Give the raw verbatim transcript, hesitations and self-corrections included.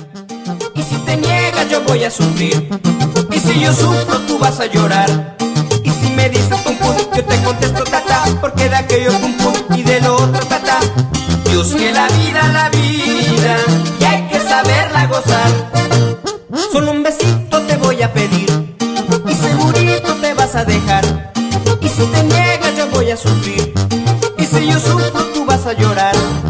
Y si te niegas yo voy a sufrir. Y si yo sufro tú vas a llorar. Y si me dices pum pum, yo te contesto tata, porque de aquello pum pum y de lo otro tata. Dios, que la vida, la vida, y hay que saberla gozar. Solo un besito te voy a pedir y segurito te vas a dejar. Y si te niegas yo voy a sufrir. Y si yo sufro tú vas a llorar.